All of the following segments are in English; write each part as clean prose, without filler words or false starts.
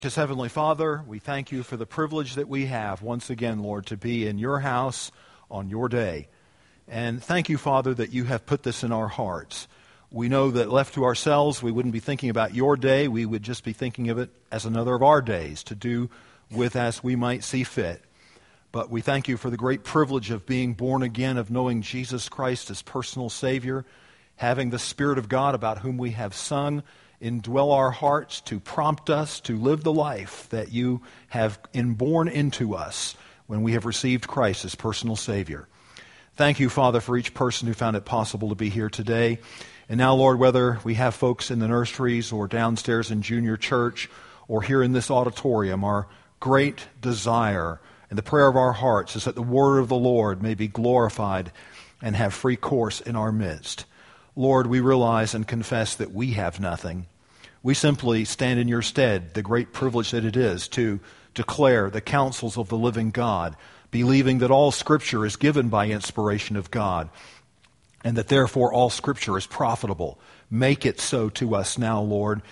Gracious Heavenly Father, we thank you for the privilege that we have once again, Lord, to be in your house on your day. And thank you, Father, that you have put this in our hearts. We know that left to ourselves, we wouldn't be thinking about your day. We would just be thinking of it as another of our days to do with as we might see fit. But we thank you for the great privilege of being born again, of knowing Jesus Christ as personal Savior, having the Spirit of God about whom we have sung, indwell our hearts to prompt us to live the life that you have inborn into us when we have received Christ as personal Savior. Thank you, Father, for each person who found it possible to be here today. And now, Lord, whether we have folks in the nurseries or downstairs in junior church or here in this auditorium, our great desire and the prayer of our hearts is that the word of the Lord may be glorified and have free course in our midst. Lord, we realize and confess that we have nothing. We simply stand in your stead, the great privilege that it is to declare the counsels of the living God, believing that all Scripture is given by inspiration of God, and that therefore all Scripture is profitable. Make it so to us now, Lord.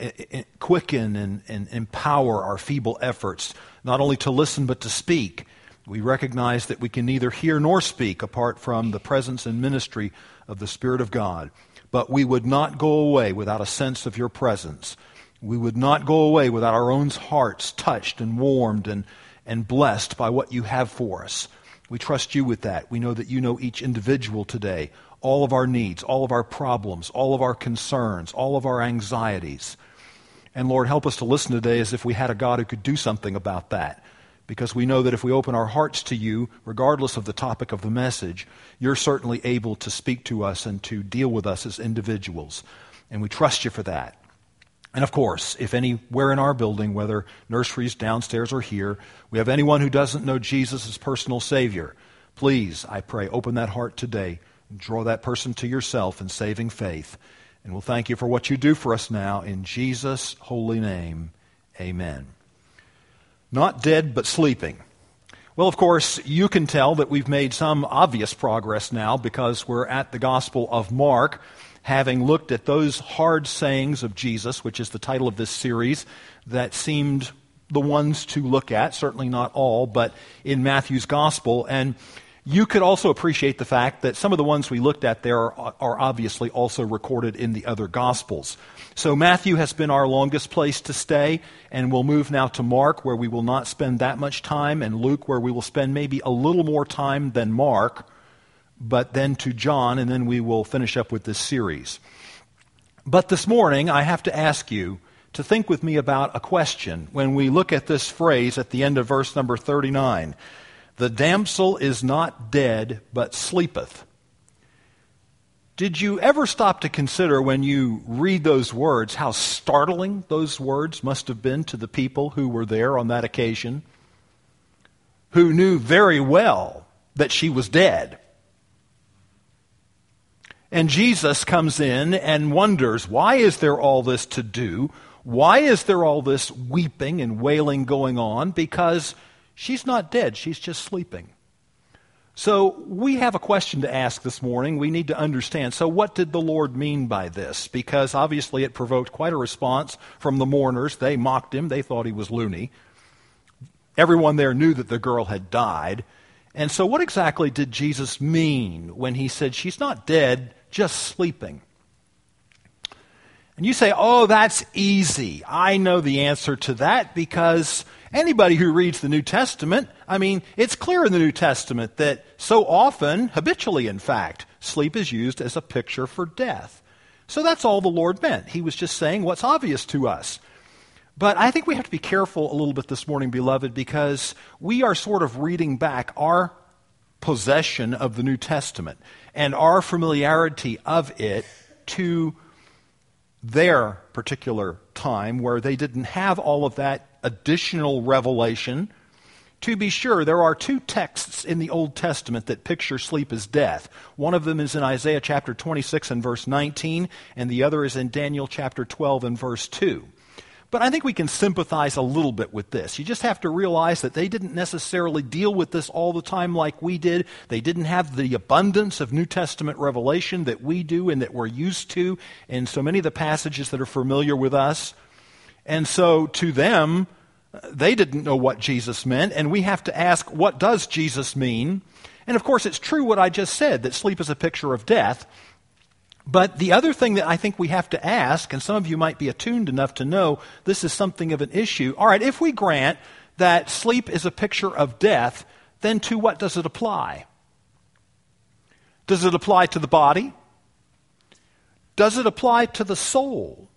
Quicken and empower our feeble efforts, not only to listen but to speak. We recognize that we can neither hear nor speak apart from the presence and ministry of the Spirit of God. But we would not go away without a sense of your presence. We would not go away without our own hearts touched and warmed and blessed by what you have for us. We trust you with that. We know that you know each individual today, all of our needs, all of our problems, all of our concerns, all of our anxieties. And Lord, help us to listen today as if we had a God who could do something about that. Because we know that if we open our hearts to you, regardless of the topic of the message, you're certainly able to speak to us and to deal with us as individuals. And we trust you for that. And of course, if anywhere in our building, whether nurseries, downstairs, or here, we have anyone who doesn't know Jesus as personal Savior, please, I pray, open that heart today and draw that person to yourself in saving faith. And we'll thank you for what you do for us now. In Jesus' holy name, amen. Not dead, but sleeping. Well, of course, you can tell that we've made some obvious progress now because we're at the Gospel of Mark, having looked at those hard sayings of Jesus, which is the title of this series, that seemed the ones to look at, certainly not all, but in Matthew's Gospel. And you could also appreciate the fact that some of the ones we looked at there are obviously also recorded in the other Gospels. So Matthew has been our longest place to stay, and we'll move now to Mark, where we will not spend that much time, and Luke, where we will spend maybe a little more time than Mark, but then to John, and then we will finish up with this series. But this morning, I have to ask you to think with me about a question when we look at this phrase at the end of verse number 39. The damsel is not dead, but sleepeth. Did you ever stop to consider when you read those words how startling those words must have been to the people who were there on that occasion, who knew very well that she was dead? And Jesus comes in and wonders, why is there all this to do? Why is there all this weeping and wailing going on? Because she's not dead, she's just sleeping. So we have a question to ask this morning. We need to understand, so what did the Lord mean by this? Because obviously it provoked quite a response from the mourners. They mocked him. They thought he was loony. Everyone there knew that the girl had died. And so what exactly did Jesus mean when he said, she's not dead, just sleeping? And you say, oh, that's easy. I know the answer to that because anybody who reads the New Testament, it's clear in the New Testament that so often, habitually in fact, sleep is used as a picture for death. So that's all the Lord meant. He was just saying what's obvious to us. But I think we have to be careful a little bit this morning, beloved, because we are sort of reading back our possession of the New Testament and our familiarity of it to their particular time where they didn't have all of that additional revelation. To be sure, there are two texts in the Old Testament that picture sleep as death. One of them is in Isaiah chapter 26 and verse 19, and the other is in Daniel chapter 12 and verse 2. But I think we can sympathize a little bit with this. You just have to realize that they didn't necessarily deal with this all the time like we did. They didn't have the abundance of New Testament revelation that we do and that we're used to in so many of the passages that are familiar with us. And so to them, they didn't know what Jesus meant, and we have to ask, what does Jesus mean? And of course, it's true what I just said, that sleep is a picture of death. But the other thing that I think we have to ask, and some of you might be attuned enough to know this is something of an issue. All right, if we grant that sleep is a picture of death, then to what does it apply? Does it apply to the body? Does it apply to the soul?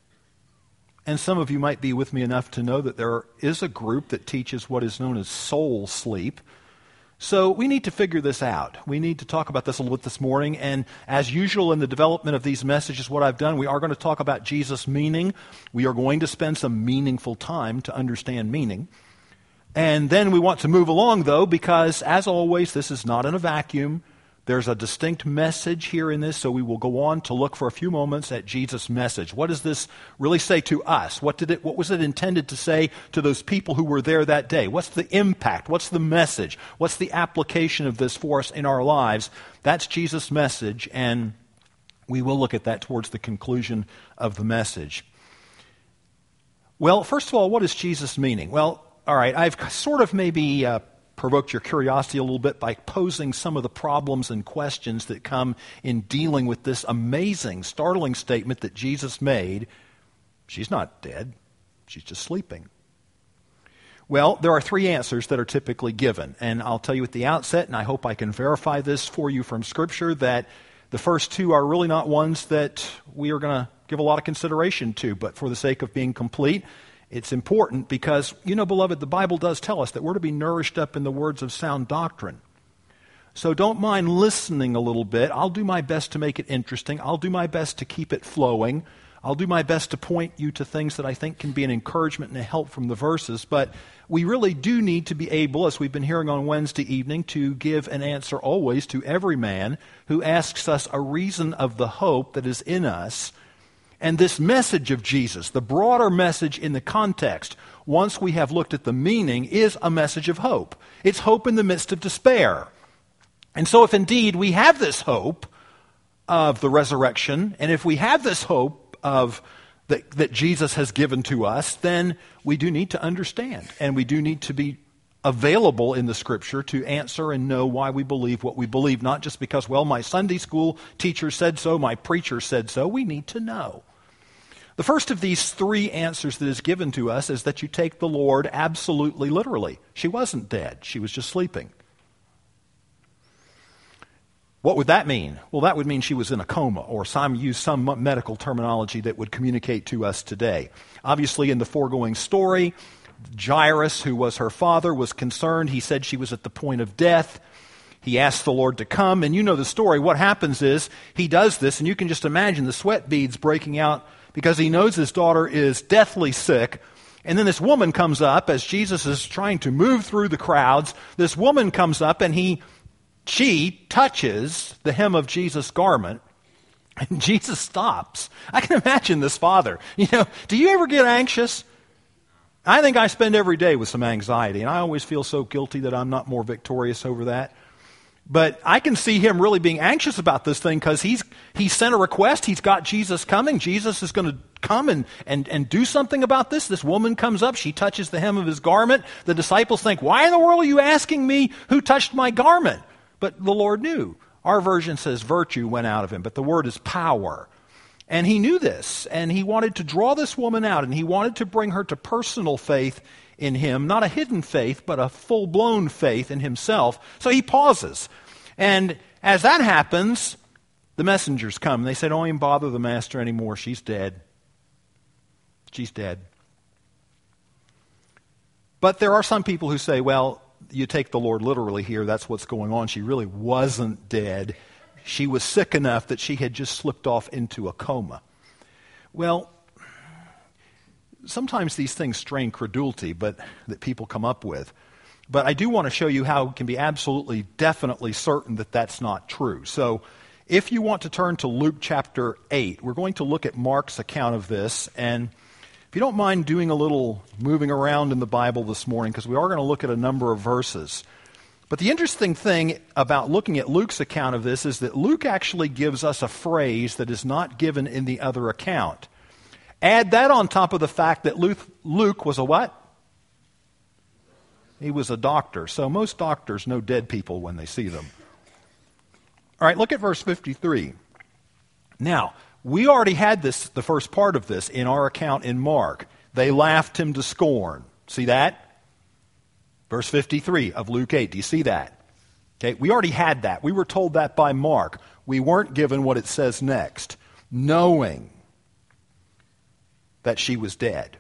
And some of you might be with me enough to know that there is a group that teaches what is known as soul sleep. So we need to figure this out. We need to talk about this a little bit this morning. And as usual in the development of these messages, what I've done, we are going to talk about Jesus' meaning. We are going to spend some meaningful time to understand meaning. And then we want to move along, though, because as always, this is not in a vacuum. There's a distinct message here in this, so we will go on to look for a few moments at Jesus' message. What does this really say to us? What was it intended to say to those people who were there that day? What's the impact? What's the message? What's the application of this for us in our lives? That's Jesus' message, and we will look at that towards the conclusion of the message. Well, first of all, what is Jesus' meaning? Well, all right, I've sort of maybe provoked your curiosity a little bit by posing some of the problems and questions that come in dealing with this amazing, startling statement that Jesus made. She's not dead. She's just sleeping. Well, there are three answers that are typically given. And I'll tell you at the outset, and I hope I can verify this for you from Scripture, that the first two are really not ones that we are going to give a lot of consideration to. But for the sake of being complete, it's important because, beloved, the Bible does tell us that we're to be nourished up in the words of sound doctrine. So don't mind listening a little bit. I'll do my best to make it interesting. I'll do my best to keep it flowing. I'll do my best to point you to things that I think can be an encouragement and a help from the verses. But we really do need to be able, as we've been hearing on Wednesday evening, to give an answer always to every man who asks us a reason of the hope that is in us. And this message of Jesus, the broader message in the context, once we have looked at the meaning, is a message of hope. It's hope in the midst of despair. And so if indeed we have this hope of the resurrection, and if we have this hope of that Jesus has given to us, then we do need to understand, and we do need to be available in the Scripture to answer and know why we believe what we believe, not just because, well, my Sunday school teacher said so, my preacher said so. We need to know. The first of these three answers that is given to us is that you take the Lord absolutely literally. She wasn't dead. She was just sleeping. What would that mean? Well, that would mean she was in a coma, or use some medical terminology that would communicate to us today. Obviously, in the foregoing story, Jairus, who was her father, was concerned. He said she was at the point of death. He asked the Lord to come, and you know the story. What happens is he does this, and you can just imagine the sweat beads breaking out because he knows his daughter is deathly sick. And then this woman comes up as Jesus is trying to move through the crowds. This woman comes up, and she touches the hem of Jesus' garment, and Jesus stops. I can imagine this father. Do you ever get anxious? I think I spend every day with some anxiety, and I always feel so guilty that I'm not more victorious over that. But I can see him really being anxious about this thing because he sent a request. He's got Jesus coming. Jesus is going to come and do something about this. This woman comes up. She touches the hem of his garment. The disciples think, why in the world are you asking me who touched my garment? But the Lord knew. Our version says virtue went out of him, but the word is power. And he knew this, and he wanted to draw this woman out, and he wanted to bring her to personal faith in him, not a hidden faith, but a full-blown faith in himself. So he pauses. And as that happens, the messengers come. They say, don't even bother the master anymore. She's dead. She's dead. But there are some people who say, well, you take the Lord literally here. That's what's going on. She really wasn't dead. She was sick enough that she had just slipped off into a coma. Well, sometimes these things strain credulity, that people come up with. But I do want to show you how it can be absolutely, definitely certain that that's not true. So if you want to turn to Luke chapter 8, we're going to look at Mark's account of this. And if you don't mind doing a little moving around in the Bible this morning, because we are going to look at a number of verses. But the interesting thing about looking at Luke's account of this is that Luke actually gives us a phrase that is not given in the other account. Add that on top of the fact that Luke was a what? He was a doctor. So most doctors know dead people when they see them. All right, look at verse 53. Now, we already had this, the first part of this, in our account in Mark. They laughed him to scorn. See that? Verse 53 of Luke 8. Do you see that? Okay, we already had that. We were told that by Mark. We weren't given what it says next. Knowing that she was dead.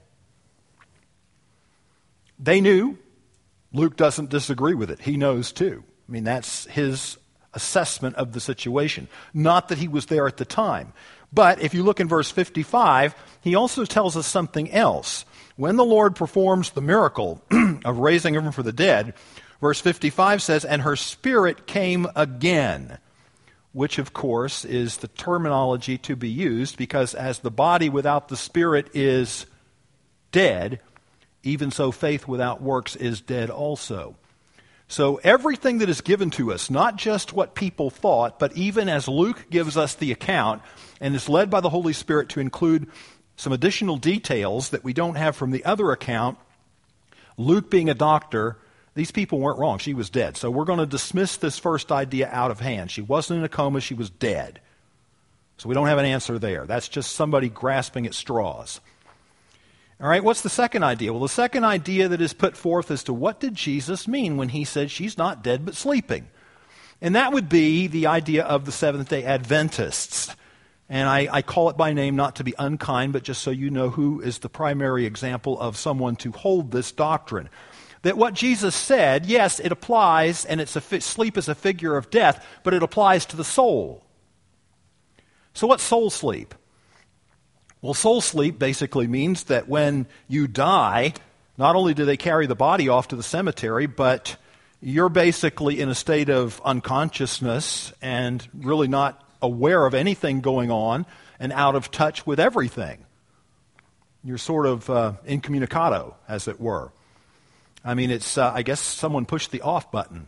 They knew. Luke doesn't disagree with it. He knows too. I mean, that's his assessment of the situation. Not that he was there at the time. But if you look in verse 55, he also tells us something else. When the Lord performs the miracle of raising him from the dead, verse 55 says, and her spirit came again, which of course is the terminology to be used, because as the body without the spirit is dead, even so faith without works is dead also. So everything that is given to us, not just what people thought, but even as Luke gives us the account and is led by the Holy Spirit to include some additional details that we don't have from the other account, Luke being a doctor, these people weren't wrong. She was dead. So we're going to dismiss this first idea out of hand. She wasn't in a coma. She was dead. So we don't have an answer there. That's just somebody grasping at straws. All right, what's the second idea? Well, the second idea that is put forth as to what did Jesus mean when he said she's not dead but sleeping? And that would be the idea of the Seventh-day Adventists. And I call it by name not to be unkind, but just so you know who is the primary example of someone to hold this doctrine. That what Jesus said, yes, it applies, and sleep is a figure of death, but it applies to the soul. So what's soul sleep? Well, soul sleep basically means that when you die, not only do they carry the body off to the cemetery, but you're basically in a state of unconsciousness and really not aware of anything going on and out of touch with everything. You're sort of incommunicado, as it were. I mean, it's, I guess someone pushed the off button.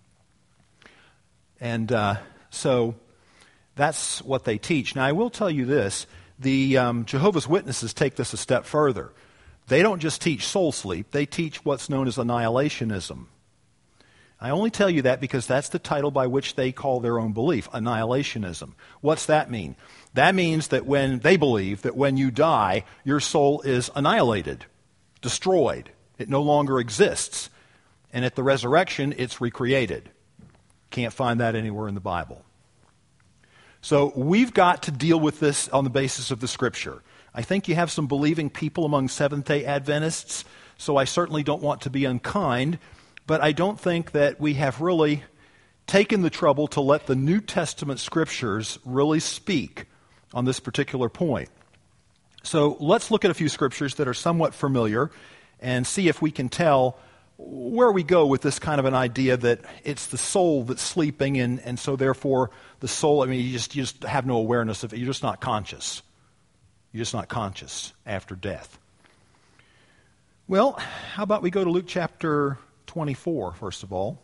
And so that's what they teach. Now, I will tell you this. The Jehovah's Witnesses take this a step further. They don't just teach soul sleep. They teach what's known as annihilationism. I only tell you that because that's the title by which they call their own belief, annihilationism. What's that mean? That means that when they believe that when you die, your soul is annihilated, destroyed. It no longer exists. And at the resurrection, it's recreated. Can't find that anywhere in the Bible. So we've got to deal with this on the basis of the Scripture. I think you have some believing people among Seventh-day Adventists, so I certainly don't want to be unkind, but I don't think that we have really taken the trouble to let the New Testament Scriptures really speak on this particular point. So let's look at a few Scriptures that are somewhat familiar and see if we can tell where we go with this kind of an idea that it's the soul that's sleeping, and so therefore the soul, I mean, you just have no awareness of it. You're just not conscious. You're just not conscious after death. Well, how about we go to Luke chapter 24, first of all.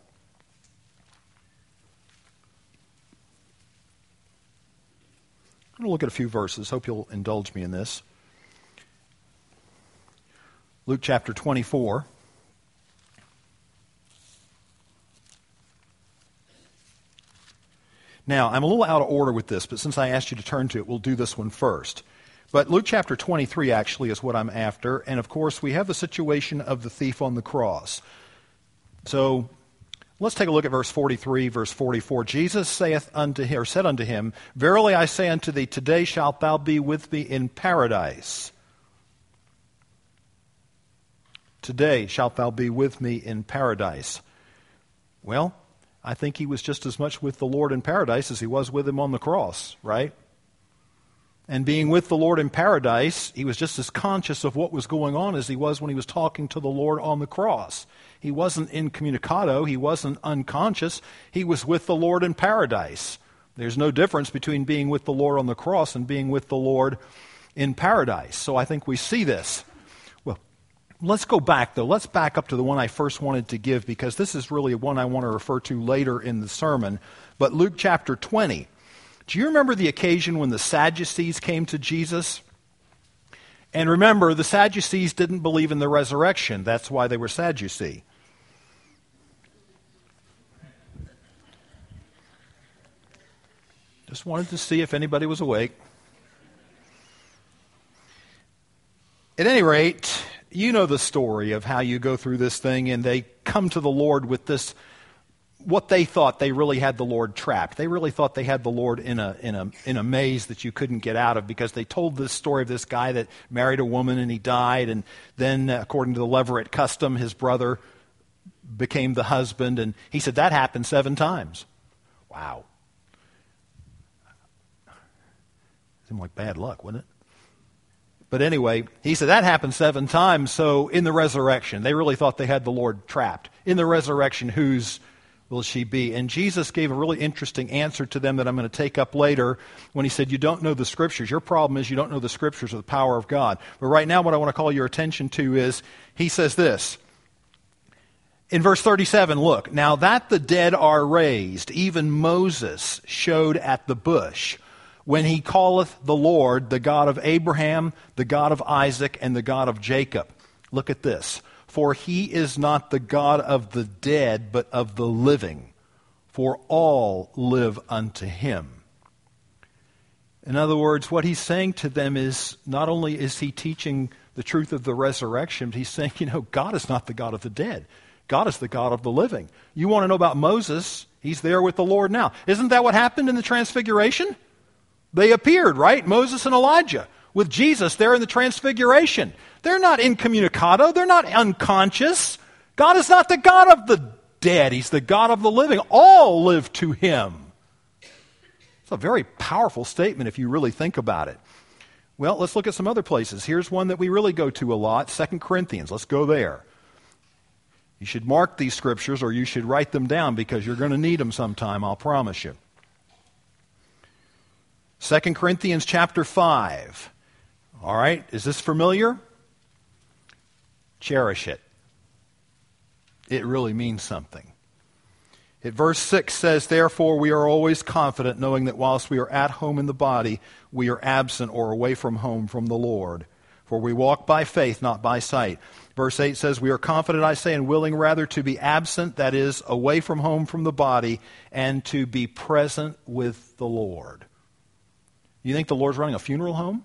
I'm going to look at a few verses. Hope you'll indulge me in this. Luke chapter 24. Now, I'm a little out of order with this, but since I asked you to turn to it, we'll do this one first. But Luke chapter 23 actually is what I'm after. And of course, we have the situation of the thief on the cross. So let's take a look at verse 43, verse 44. Jesus said unto him, Verily I say unto thee, today shalt thou be with me in paradise. Today shalt thou be with me in paradise. Well, I think he was just as much with the Lord in paradise as he was with him on the cross, right? And being with the Lord in paradise, he was just as conscious of what was going on as he was when he was talking to the Lord on the cross. He wasn't incommunicado. He wasn't unconscious. He was with the Lord in paradise. There's no difference between being with the Lord on the cross and being with the Lord in paradise. So I think we see this. Well, let's go back, though. Let's back up to the one I first wanted to give, because this is really one I want to refer to later in the sermon. But Luke chapter 20. Do you remember the occasion when the Sadducees came to Jesus? And remember, the Sadducees didn't believe in the resurrection. That's why they were Sadducee. Just wanted to see if anybody was awake. At any rate, you know the story of how you go through this thing and they come to the Lord with this, what they thought they really had the Lord trapped. They really thought they had the Lord in a maze that you couldn't get out of, because they told this story of this guy that married a woman and he died, and then according to the Levirate custom, his brother became the husband, and he said that happened 7 times. Wow. Seemed like bad luck, wouldn't it? But anyway, he said that happened 7 times, so in the resurrection, they really thought they had the Lord trapped. In the resurrection, whose will she be? And Jesus gave a really interesting answer to them that I'm going to take up later when he said, you don't know the Scriptures. Your problem is you don't know the Scriptures or the power of God. But right now what I want to call your attention to is, he says this. In verse 37, look, now that the dead are raised, even Moses showed at the bush, when he calleth the Lord, the God of Abraham, the God of Isaac, and the God of Jacob. Look at this. For he is not the God of the dead, but of the living. For all live unto him. In other words, what he's saying to them is, not only is he teaching the truth of the resurrection, but he's saying, God is not the God of the dead. God is the God of the living. You want to know about Moses? He's there with the Lord now. Isn't that what happened in the Transfiguration? They appeared, right? Moses and Elijah with Jesus there in the Transfiguration. They're not incommunicado. They're not unconscious. God is not the God of the dead. He's the God of the living. All live to him. It's a very powerful statement if you really think about it. Well, let's look at some other places. Here's one that we really go to a lot, 2 Corinthians. Let's go there. You should mark these scriptures, or you should write them down, because you're going to need them sometime, I'll promise you. 2 Corinthians chapter 5. All right, is this familiar? Cherish it. It really means something. Verse 6 says, therefore we are always confident, knowing that whilst we are at home in the body, we are absent or away from home from the Lord. For we walk by faith, not by sight. Verse 8 says, we are confident, I say, and willing rather to be absent, that is, away from home from the body, and to be present with the Lord. You think the Lord's running a funeral home?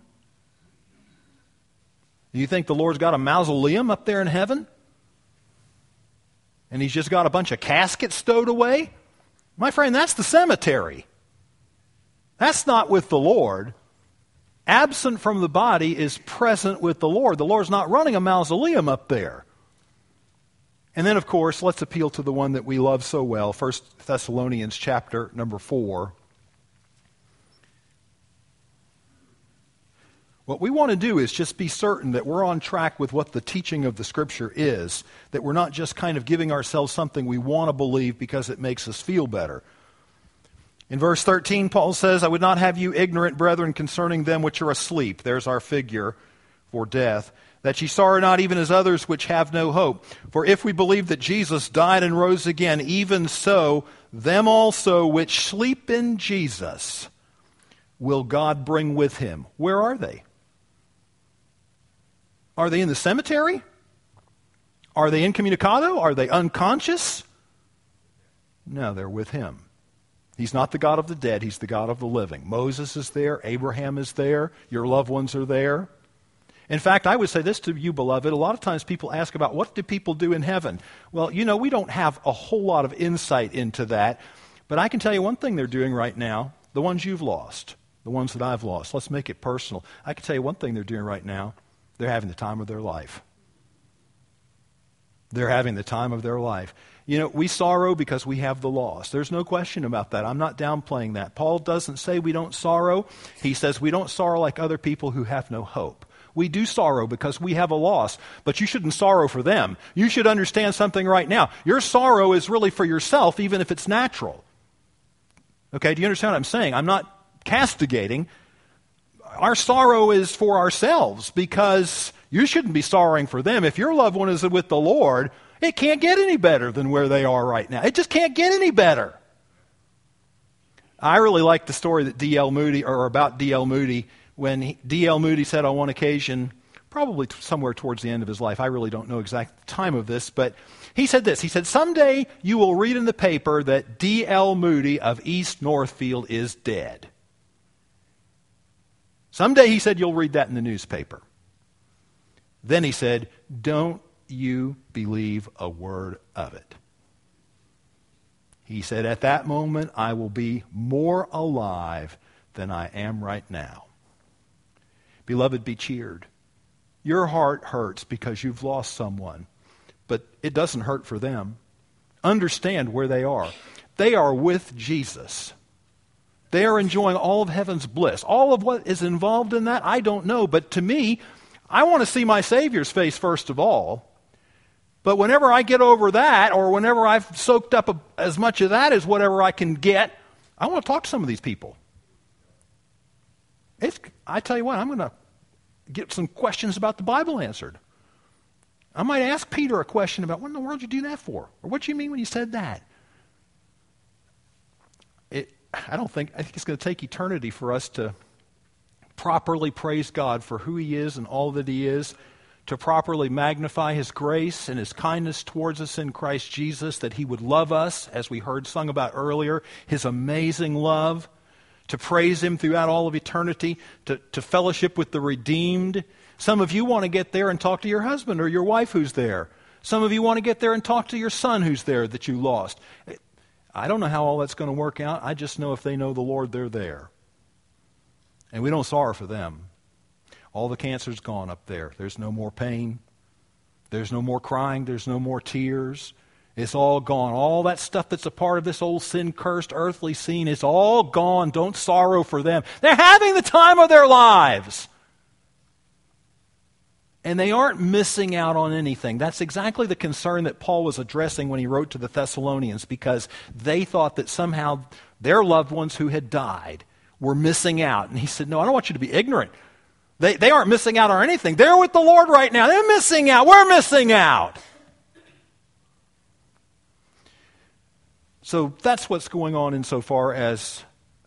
Do you think the Lord's got a mausoleum up there in heaven? And he's just got a bunch of caskets stowed away? My friend, that's the cemetery. That's not with the Lord. Absent from the body is present with the Lord. The Lord's not running a mausoleum up there. And then, of course, let's appeal to the one that we love so well, 1 Thessalonians chapter number 4. What we want to do is just be certain that we're on track with what the teaching of the Scripture is, that we're not just kind of giving ourselves something we want to believe because it makes us feel better. In verse 13, Paul says, I would not have you ignorant, brethren, concerning them which are asleep. There's our figure for death. That ye sorrow not even as others which have no hope. For if we believe that Jesus died and rose again, even so, them also which sleep in Jesus will God bring with him. Where are they? Are they in the cemetery? Are they incommunicado? Are they unconscious? No, they're with him. He's not the God of the dead. He's the God of the living. Moses is there. Abraham is there. Your loved ones are there. In fact, I would say this to you, beloved. A lot of times people ask about what do people do in heaven? Well, we don't have a whole lot of insight into that. But I can tell you one thing they're doing right now. The ones you've lost. The ones that I've lost. Let's make it personal. I can tell you one thing they're doing right now. They're having the time of their life. They're having the time of their life. We sorrow because we have the loss. There's no question about that. I'm not downplaying that. Paul doesn't say we don't sorrow. He says we don't sorrow like other people who have no hope. We do sorrow because we have a loss, but you shouldn't sorrow for them. You should understand something right now. Your sorrow is really for yourself, even if it's natural. Okay, do you understand what I'm saying? I'm not castigating. Our sorrow is for ourselves, because you shouldn't be sorrowing for them. If your loved one is with the Lord, it can't get any better than where they are right now. It just can't get any better. I really like the story that about D.L. Moody, when D.L. Moody said on one occasion, probably somewhere towards the end of his life. I really don't know exact time of this, but he said this. He said, someday you will read in the paper that D.L. Moody of East Northfield is dead. Someday, he said, you'll read that in the newspaper. Then he said, don't you believe a word of it. He said, at that moment, I will be more alive than I am right now. Beloved, be cheered. Your heart hurts because you've lost someone, but it doesn't hurt for them. Understand where they are. They are with Jesus. They are enjoying all of heaven's bliss. All of what is involved in that, I don't know. But to me, I want to see my Savior's face first of all. But whenever I get over that, or whenever I've soaked up as much of that as whatever I can get, I want to talk to some of these people. I tell you what, I'm going to get some questions about the Bible answered. I might ask Peter a question about, what in the world did you do that for? Or what do you mean when you said that? I think it's going to take eternity for us to properly praise God for who He is and all that He is, to properly magnify His grace and His kindness towards us in Christ Jesus, that He would love us, as we heard sung about earlier, His amazing love, to praise Him throughout all of eternity, to fellowship with the redeemed. Some of you want to get there and talk to your husband or your wife who's there. Some of you want to get there and talk to your son who's there that you lost. I don't know how all that's going to work out. I just know if they know the Lord, they're there. And we don't sorrow for them. All the cancer's gone up there. There's no more pain. There's no more crying. There's no more tears. It's all gone. All that stuff that's a part of this old sin-cursed earthly scene is all gone. Don't sorrow for them. They're having the time of their lives. And they aren't missing out on anything. That's exactly the concern that Paul was addressing when he wrote to the Thessalonians, because they thought that somehow their loved ones who had died were missing out. And he said, no, I don't want you to be ignorant. They aren't missing out on anything. They're with the Lord right now. They're missing out. We're missing out. So that's what's going on insofar as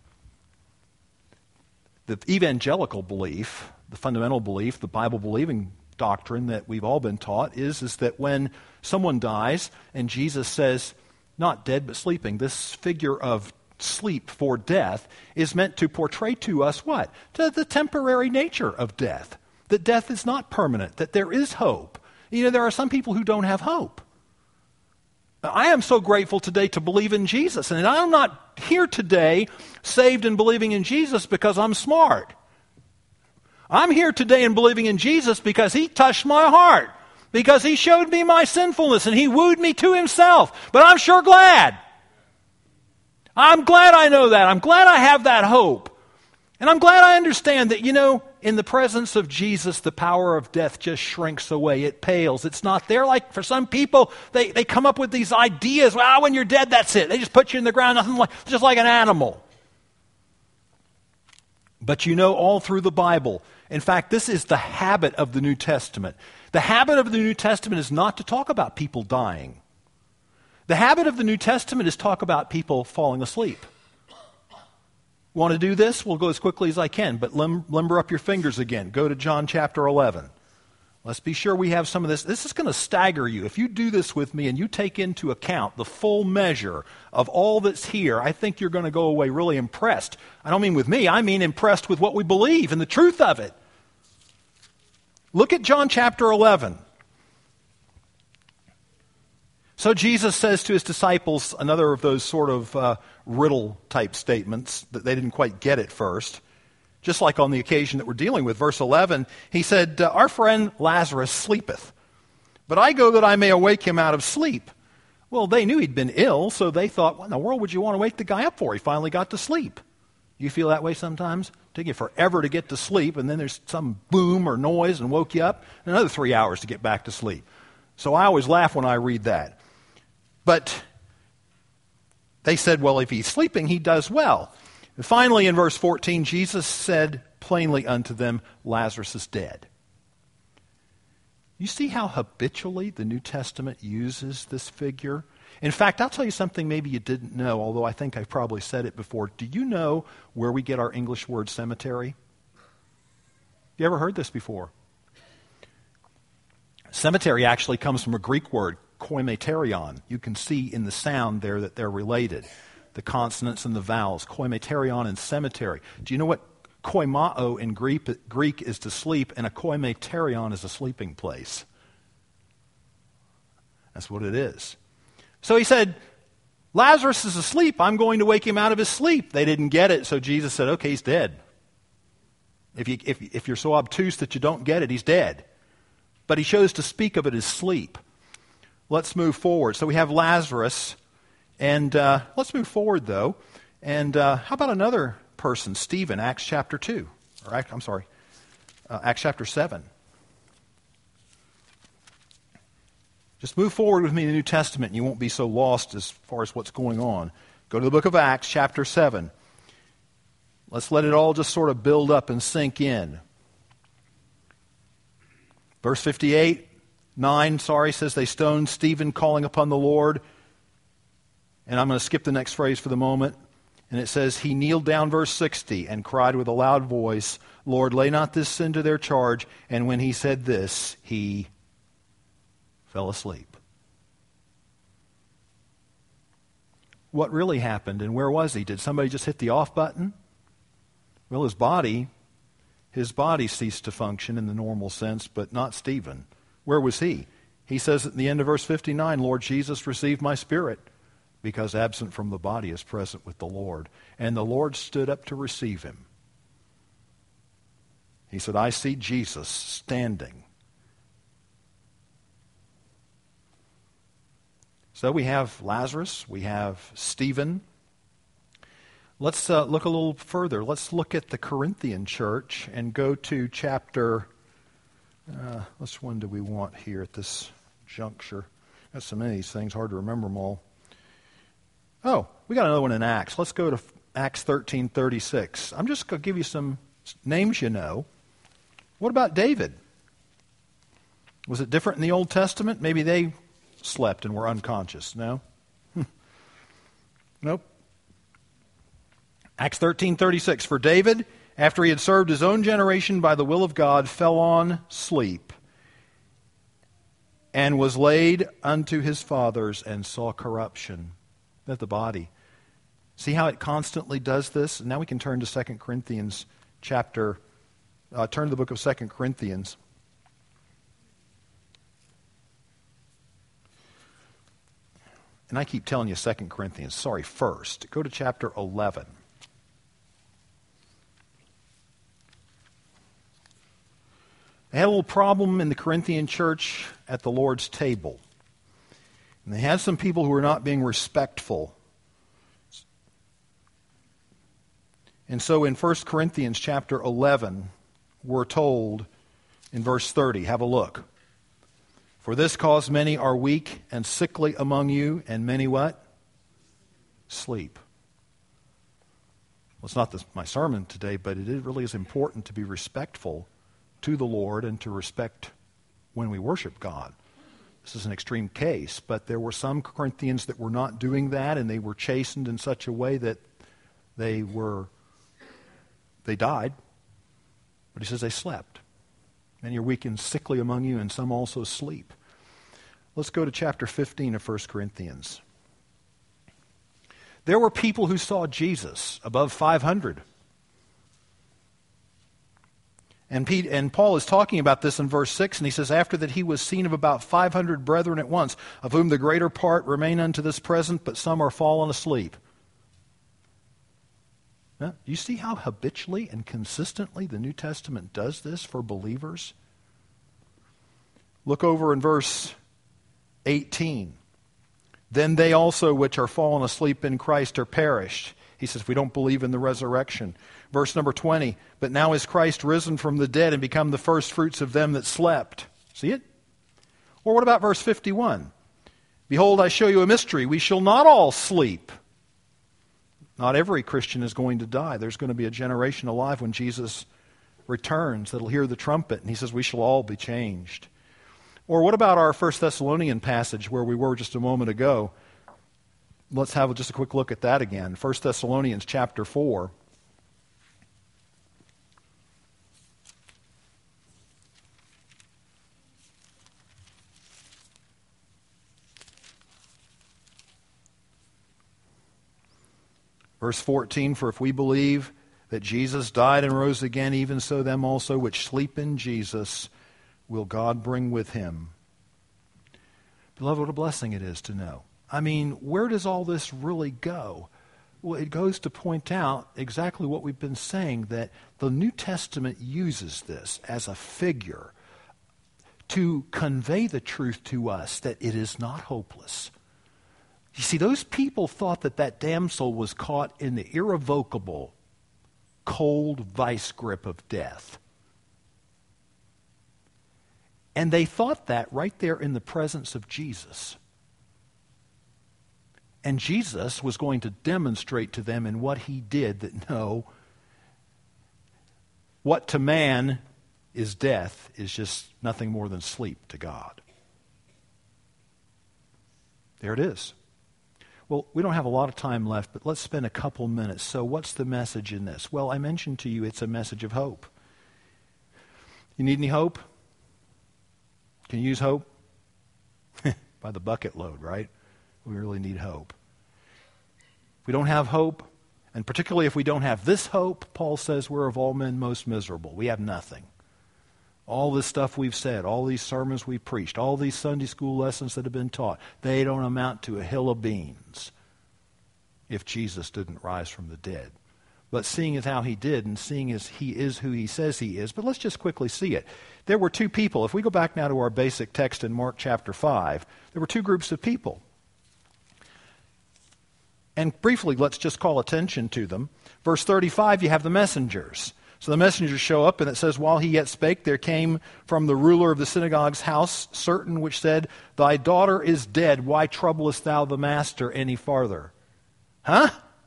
the evangelical belief, the fundamental belief, the Bible-believing doctrine that we've all been taught is that when someone dies and Jesus says, not dead but sleeping, this figure of sleep for death is meant to portray to us what? To the temporary nature of death. That death is not permanent, that there is hope. You know, there are some people who don't have hope. I am so grateful today to believe in Jesus. And I'm not here today saved and believing in Jesus because I'm smart. I'm here today and believing in Jesus because He touched my heart. Because He showed me my sinfulness and He wooed me to Himself. But I'm sure glad. I'm glad I know that. I'm glad I have that hope. And I'm glad I understand that, in the presence of Jesus, the power of death just shrinks away. It pales. It's not there. Like for some people, they come up with these ideas. Well, when you're dead, that's it. They just put you in the ground, just like an animal. But all through the Bible, in fact, this is the habit of the New Testament. The habit of the New Testament is not to talk about people dying. The habit of the New Testament is talk about people falling asleep. Want to do this? We'll go as quickly as I can, but limber up your fingers again. Go to John chapter 11. Let's be sure we have some of this. This is going to stagger you. If you do this with me and you take into account the full measure of all that's here, I think you're going to go away really impressed. I don't mean with me. I mean impressed with what we believe and the truth of it. Look at John chapter 11. So Jesus says to His disciples, another of those sort of riddle-type statements that they didn't quite get at first, just like on the occasion that we're dealing with. Verse 11, He said, our friend Lazarus sleepeth, but I go that I may awake him out of sleep. Well, they knew he'd been ill, so they thought, what in the world would you want to wake the guy up for? He finally got to sleep. You feel that way sometimes? Take you forever to get to sleep, and then there's some boom or noise and woke you up, and another 3 hours to get back to sleep. So I always laugh when I read that. But they said, well, if he's sleeping, he does well. And finally, in verse 14, Jesus said plainly unto them, Lazarus is dead. You see how habitually the New Testament uses this figure? In fact, I'll tell you something maybe you didn't know, although I think I've probably said it before. Do you know where we get our English word cemetery? You ever heard this before? Cemetery actually comes from a Greek word, koimeterion. You can see in the sound there that they're related. The consonants and the vowels, koimeterion and cemetery. Do you know what koimao in Greek is to sleep, and a koimeterion is a sleeping place? That's what it is. So he said, Lazarus is asleep. I'm going to wake him out of his sleep. They didn't get it, so Jesus said, okay, he's dead. If you're so obtuse that you don't get it, he's dead. But he chose to speak of it as sleep. Let's move forward. So we have Lazarus, and let's move forward, though. And how about another person, Stephen, Acts chapter 2. Acts chapter 7. Just move forward with me in the New Testament, and you won't be so lost as far as what's going on. Go to the book of Acts, chapter 7. Let's let it all just sort of build up and sink in. Verse 9 says they stoned Stephen, calling upon the Lord. And I'm going to skip the next phrase for the moment. And it says, he kneeled down, verse 60, and cried with a loud voice, Lord, lay not this sin to their charge. And when he said this, he fell asleep. What really happened, and where was he? Did somebody just hit the off button? Well, his body ceased to function in the normal sense, but not Stephen. Where was he? He says at the end of verse 59, Lord Jesus, receive my spirit, because absent from the body is present with the Lord. And the Lord stood up to receive him. He said, I see Jesus standing. So we have Lazarus, we have Stephen. Let's look a little further. Let's look at the Corinthian church and go to chapter, which one do we want here at this juncture? Got so many of these things, hard to remember them all. Oh, we got another one in Acts. Let's go to Acts 13:36. I'm just going to give you some names you know. What about David? Was it different in the Old Testament? Maybe they slept and were unconscious. No? Nope. Acts 13:36. For David, after he had served his own generation by the will of God, fell on sleep and was laid unto his fathers and saw corruption. At the body. See how it constantly does this? Now we can turn to 2 Corinthians turn to the book of 2 Corinthians. And I keep telling you 2 Corinthians. Sorry, first. Go to chapter 11. They had a little problem in the Corinthian church at the Lord's table. And they had some people who were not being respectful. And so in 1 Corinthians chapter 11, we're told in verse 30, have a look. For this cause many are weak and sickly among you, and many what? Sleep. Well, it's not my sermon today, but it really is important to be respectful to the Lord and to respect when we worship God. This is an extreme case, but there were some Corinthians that were not doing that, and they were chastened in such a way that they died. But he says they slept. Many are weak and sickly among you, and some also sleep. Let's go to chapter 15 of 1 Corinthians. There were people who saw Jesus, above 500. And Paul is talking about this in verse 6, and he says, after that he was seen of about 500 brethren at once, of whom the greater part remain unto this present, but some are fallen asleep. Now, do you see how habitually and consistently the New Testament does this for believers? Look over in verse 18. Then they also which are fallen asleep in Christ are perished. He says, we don't believe in the resurrection. Verse number 20, but now is Christ risen from the dead and become the first fruits of them that slept. See it? Or what about verse 51? Behold, I show you a mystery. We shall not all sleep. Not every Christian is going to die. There's going to be a generation alive when Jesus returns that'll hear the trumpet. And he says, we shall all be changed. Or what about our 1 Thessalonian passage where we were just a moment ago? Let's have just a quick look at that again. 1 Thessalonians chapter 4. Verse 14, for if we believe that Jesus died and rose again, even so them also which sleep in Jesus will God bring with him. Beloved, what a blessing it is to know. I mean, where does all this really go? Well, it goes to point out exactly what we've been saying, that the New Testament uses this as a figure to convey the truth to us that it is not hopeless. You see, those people thought that that damsel was caught in the irrevocable, cold vice grip of death. And they thought that right there in the presence of Jesus. And Jesus was going to demonstrate to them in what he did that no, what to man is death is just nothing more than sleep to God. There it is. Well, we don't have a lot of time left, but let's spend a couple minutes. So what's the message in this? Well, I mentioned to you it's a message of hope. You need any hope? Can you use hope? By the bucket load, right? We really need hope. If we don't have hope, and particularly if we don't have this hope, Paul says we're of all men most miserable. We have nothing. All this stuff we've said, all these sermons we've preached, all these Sunday school lessons that have been taught, they don't amount to a hill of beans if Jesus didn't rise from the dead. But seeing as how he did, and seeing as he is who he says he is, but let's just quickly see it. There were two people. If we go back now to our basic text in Mark chapter 5, there were two groups of people. And briefly, let's just call attention to them. Verse 35, you have the messengers. So the messengers show up, and it says, while he yet spake, there came from the ruler of the synagogue's house certain which said, thy daughter is dead. Why troublest thou the master any farther? Huh?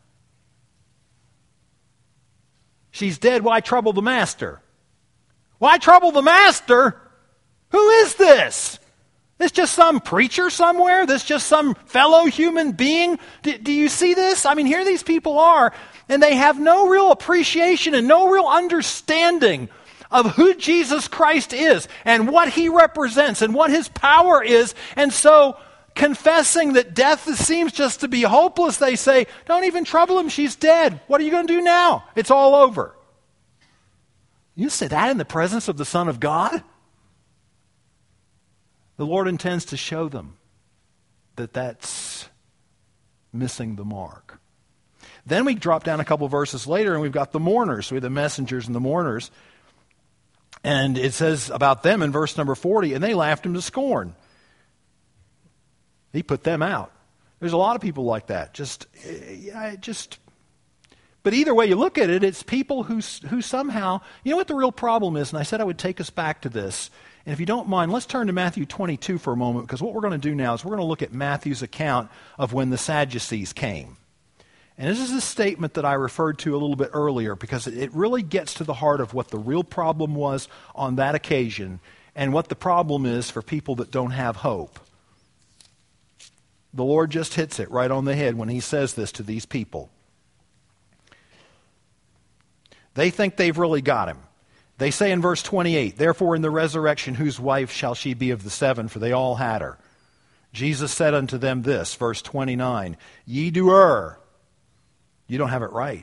She's dead. Why trouble the master? Why trouble the master? Who is this? This just some preacher somewhere? This just some fellow human being? Do you see this? I mean, here these people are, and they have no real appreciation and no real understanding of who Jesus Christ is and what he represents and what his power is. And so, confessing that death seems just to be hopeless, they say, don't even trouble him, she's dead. What are you going to do now? It's all over. You say that in the presence of the Son of God? The Lord intends to show them that that's missing the mark. Then we drop down a couple verses later and we've got the mourners. We have the messengers and the mourners. And it says about them in verse number 40, and they laughed him to scorn. He put them out. There's a lot of people like that. But either way you look at it, it's people who somehow, you know what the real problem is? And I said I would take us back to this. And if you don't mind, let's turn to Matthew 22 for a moment, because what we're going to do now is we're going to look at Matthew's account of when the Sadducees came. And this is a statement that I referred to a little bit earlier, because it really gets to the heart of what the real problem was on that occasion and what the problem is for people that don't have hope. The Lord just hits it right on the head when he says this to these people. They think they've really got him. They say in verse 28, therefore in the resurrection whose wife shall she be of the seven, for they all had her. Jesus said unto them this, verse 29, ye do err. You don't have it right.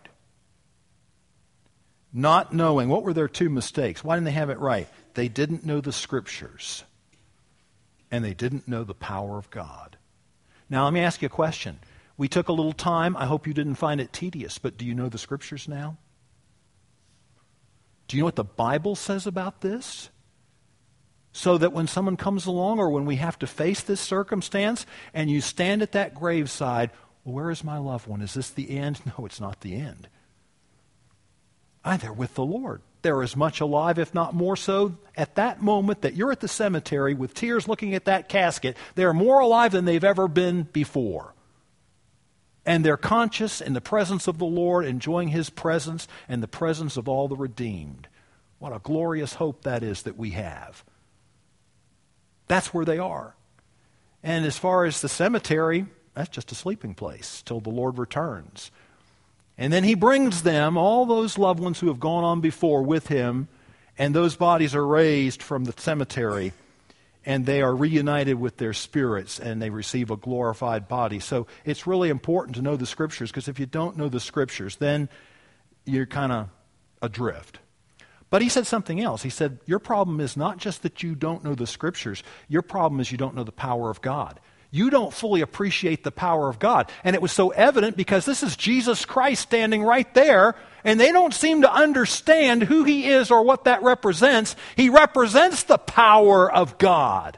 Not knowing, what were their two mistakes? Why didn't they have it right? They didn't know the Scriptures, and they didn't know the power of God. Now let me ask you a question. We took a little time. I hope you didn't find it tedious, but do you know the Scriptures now? Do you know what the Bible says about this? So that when someone comes along or when we have to face this circumstance and you stand at that graveside, well, where is my loved one? Is this the end? No, it's not the end. They're with the Lord. They're as much alive, if not more so, at that moment that you're at the cemetery with tears looking at that casket. They're more alive than they've ever been before. And they're conscious in the presence of the Lord, enjoying his presence and the presence of all the redeemed. What a glorious hope that is that we have. That's where they are. And as far as the cemetery, that's just a sleeping place till the Lord returns. And then he brings them, all those loved ones who have gone on before with him, and those bodies are raised from the cemetery and they are reunited with their spirits, and they receive a glorified body. So it's really important to know the Scriptures, because if you don't know the Scriptures, then you're kind of adrift. But he said something else. He said, your problem is not just that you don't know the Scriptures. Your problem is you don't know the power of God. You don't fully appreciate the power of God. And it was so evident because this is Jesus Christ standing right there, and they don't seem to understand who he is or what that represents. He represents the power of God.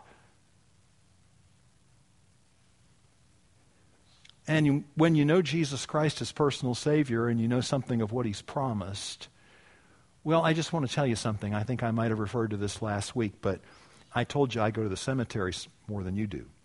And when you know Jesus Christ as personal Savior and you know something of what he's promised, well, I just want to tell you something. I think I might have referred to this last week, but I told you I go to the cemetery more than you do.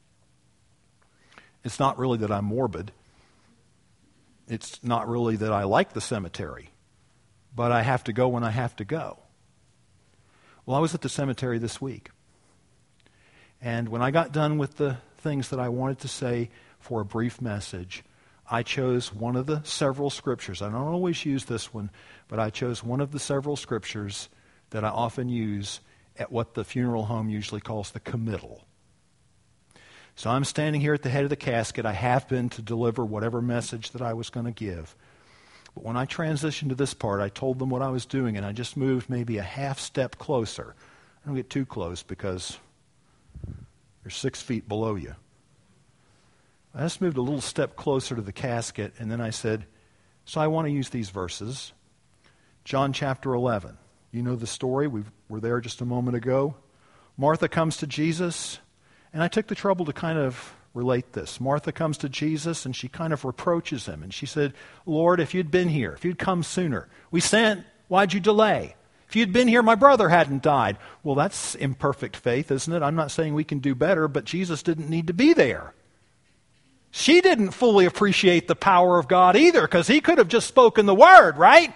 It's not really that I'm morbid. It's not really that I like the cemetery. But I have to go when I have to go. Well, I was at the cemetery this week. And when I got done with the things that I wanted to say for a brief message, I chose one of the several scriptures. I don't always use this one, but I chose one of the several scriptures that I often use at what the funeral home usually calls the committal. So I'm standing here at the head of the casket. I have been to deliver whatever message that I was going to give. But when I transitioned to this part, I told them what I was doing, and I just moved maybe a half step closer. I don't get too close because they're 6 feet below you. I just moved a little step closer to the casket, and then I said, so I want to use these verses. John chapter 11. You know the story. We were there just a moment ago. Martha comes to Jesus, and I took the trouble to kind of relate this. Martha comes to Jesus, and she kind of reproaches him. And she said, Lord, if you'd been here, if you'd come sooner. We sent, why'd you delay? If you'd been here, my brother hadn't died. Well, that's imperfect faith, isn't it? I'm not saying we can do better, but Jesus didn't need to be there. She didn't fully appreciate the power of God either, because he could have just spoken the word, right?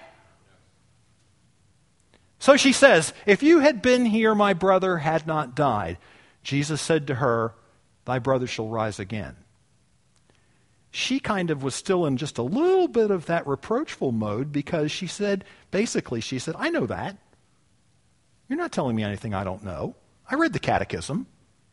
So she says, if you had been here, my brother had not died. Jesus said to her, thy brother shall rise again. She kind of was still in just a little bit of that reproachful mode, because she said, I know that. You're not telling me anything I don't know. I read the catechism.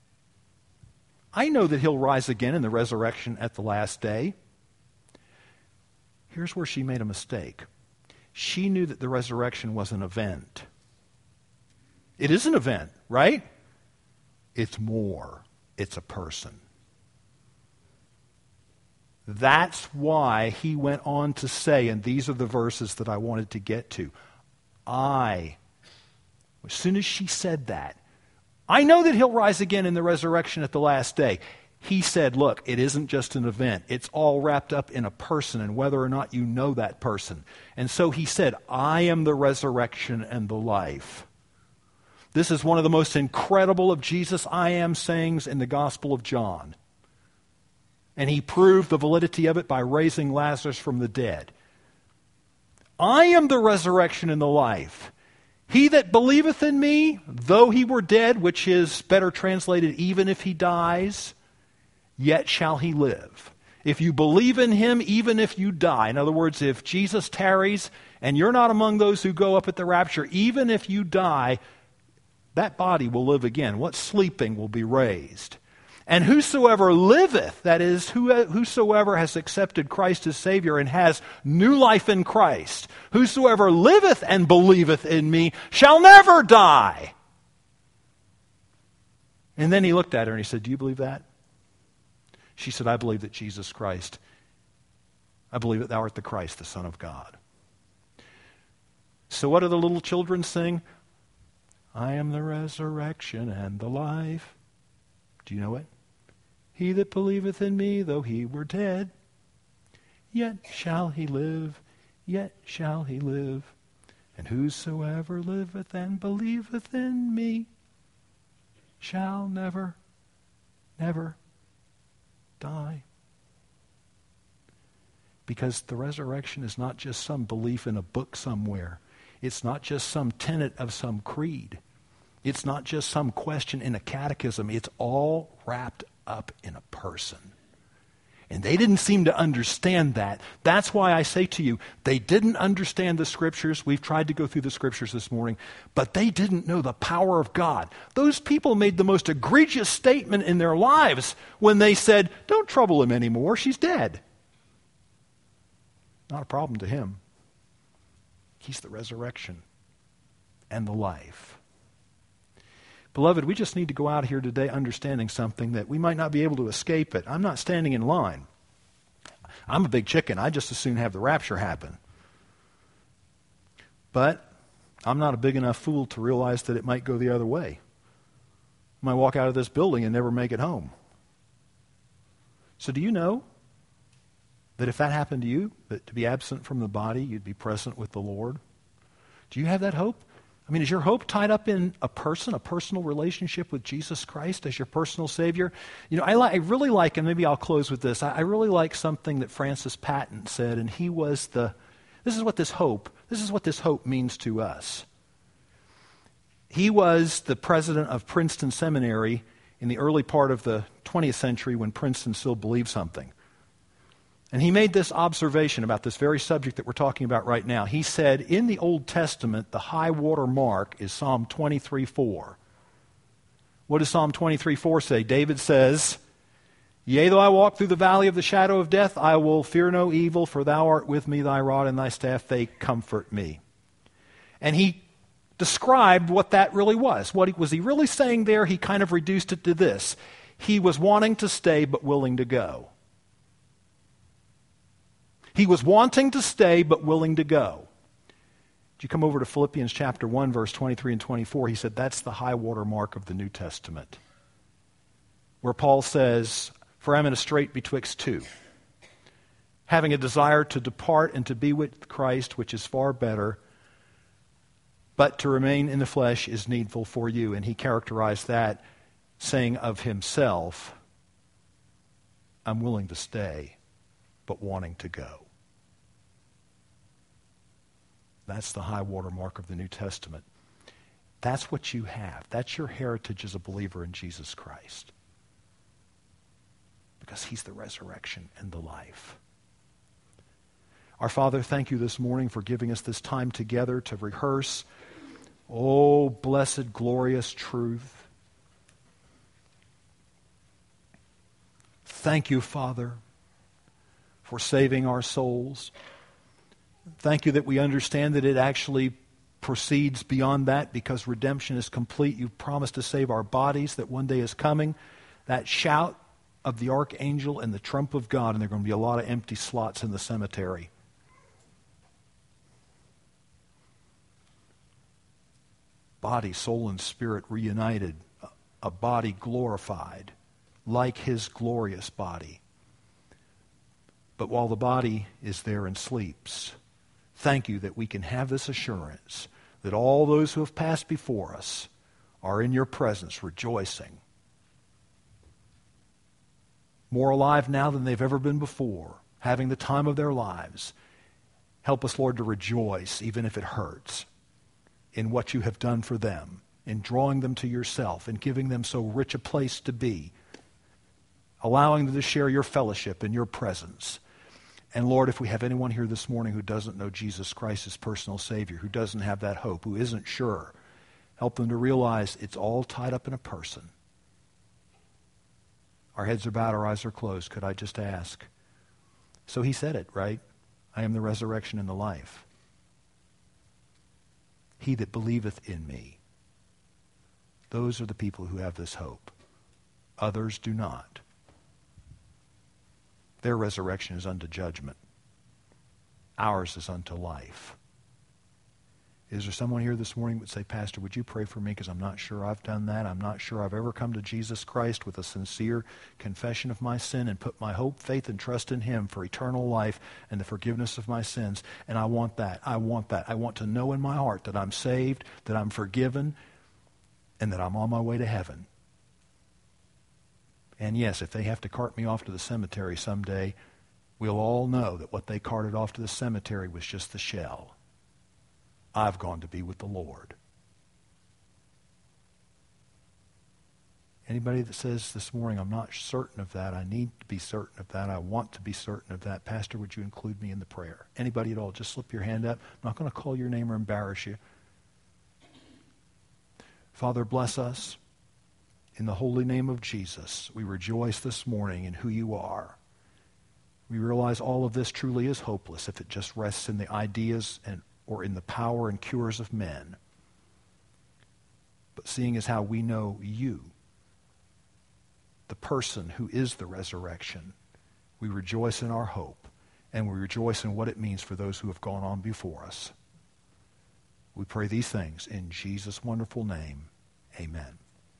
I know that he'll rise again in the resurrection at the last day. Here's where she made a mistake. She knew that the resurrection was an event. It is an event, right? It's more. It's a person. That's why he went on to say, and these are the verses that I wanted to get to. As soon as she said that, I know that he'll rise again in the resurrection at the last day. He said, look, it isn't just an event. It's all wrapped up in a person, and whether or not you know that person. And so he said, I am the resurrection and the life. This is one of the most incredible of Jesus' I am sayings in the Gospel of John. And he proved the validity of it by raising Lazarus from the dead. I am the resurrection and the life. He that believeth in me, though he were dead, which is better translated, even if he dies, yet shall he live. If you believe in him, even if you die. In other words, if Jesus tarries and you're not among those who go up at the rapture, even if you die, that body will live again. What's sleeping will be raised. And whosoever liveth, that is, whosoever has accepted Christ as Savior and has new life in Christ, whosoever liveth and believeth in me shall never die. And then he looked at her and he said, do you believe that? She said, I believe that Jesus Christ, I believe that thou art the Christ, the Son of God. So what do the little children sing? I am the resurrection and the life. Do you know it? He that believeth in me, though he were dead, yet shall he live, yet shall he live. And whosoever liveth and believeth in me shall never, never die. Because the resurrection is not just some belief in a book somewhere. It's not just some tenet of some creed. It's not just some question in a catechism. It's all wrapped up in a person. And they didn't seem to understand that. That's why I say to you, they didn't understand the Scriptures. We've tried to go through the Scriptures this morning, but they didn't know the power of God. Those people made the most egregious statement in their lives when they said, don't trouble him anymore, she's dead. Not a problem to him. He's the resurrection and the life. Beloved, we just need to go out here today understanding something that we might not be able to escape it. I'm not standing in line. I'm a big chicken. I'd just as soon have the rapture happen. But I'm not a big enough fool to realize that it might go the other way. I might walk out of this building and never make it home. So do you know that if that happened to you, that to be absent from the body, you'd be present with the Lord? Do you have that hope? I mean, is your hope tied up in a person, a personal relationship with Jesus Christ as your personal Savior? You know, I really like, and maybe I'll close with this, I really like something that Francis Patton said, and he was this is what this hope means to us. He was the president of Princeton Seminary in the early part of the 20th century when Princeton still believed something. And he made this observation about this very subject that we're talking about right now. He said, in the Old Testament, the high water mark is Psalm 23:4. What does Psalm 23:4 say? David says, yea, though I walk through the valley of the shadow of death, I will fear no evil, for thou art with me, thy rod and thy staff, they comfort me. And he described what that really was. What was he really saying there? He kind of reduced it to this. He was wanting to stay but willing to go. He was wanting to stay but willing to go. If you come over to Philippians chapter 1, verse 23 and 24, he said that's the high water mark of the New Testament, where Paul says, for I'm in a strait betwixt two, having a desire to depart and to be with Christ, which is far better, but to remain in the flesh is needful for you. And he characterized that, saying of himself, I'm willing to stay, but wanting to go. That's the high water mark of the New Testament. That's what you have. That's your heritage as a believer in Jesus Christ. Because he's the resurrection and the life. Our Father, thank you this morning for giving us this time together to rehearse, oh, blessed, glorious truth. Thank you, Father, for saving our souls. Thank you that we understand that it actually proceeds beyond that because redemption is complete. You've promised to save our bodies, that one day is coming. That shout of the archangel and the trump of God, and there are going to be a lot of empty slots in the cemetery. Body, soul, and spirit reunited, a body glorified, like his glorious body. But while the body is there and sleeps, thank you that we can have this assurance that all those who have passed before us are in your presence rejoicing, more alive now than they've ever been before, having the time of their lives. Help us, Lord, to rejoice, even if it hurts, in what you have done for them, in drawing them to yourself, in giving them so rich a place to be, allowing them to share your fellowship and your presence. And Lord, if we have anyone here this morning who doesn't know Jesus Christ as personal Savior, who doesn't have that hope, who isn't sure, help them to realize it's all tied up in a person. Our heads are bowed, our eyes are closed. Could I just ask? So he said it, right? I am the resurrection and the life. He that believeth in me. Those are the people who have this hope. Others do not. Their resurrection is unto judgment. Ours is unto life. Is there someone here this morning that would say, Pastor, would you pray for me because I'm not sure I've done that. I'm not sure I've ever come to Jesus Christ with a sincere confession of my sin and put my hope, faith, and trust in him for eternal life and the forgiveness of my sins. And I want that. I want that. I want to know in my heart that I'm saved, that I'm forgiven, and that I'm on my way to heaven. And yes, if they have to cart me off to the cemetery someday, we'll all know that what they carted off to the cemetery was just the shell. I've gone to be with the Lord. Anybody that says this morning, I'm not certain of that, I need to be certain of that, I want to be certain of that, Pastor, would you include me in the prayer? Anybody at all, just slip your hand up. I'm not going to call your name or embarrass you. Father, bless us. In the holy name of Jesus, we rejoice this morning in who you are. We realize all of this truly is hopeless if it just rests in the ideas or in the power and cures of men. But seeing as how we know you, the person who is the resurrection, we rejoice in our hope, and we rejoice in what it means for those who have gone on before us. We pray these things in Jesus' wonderful name. Amen.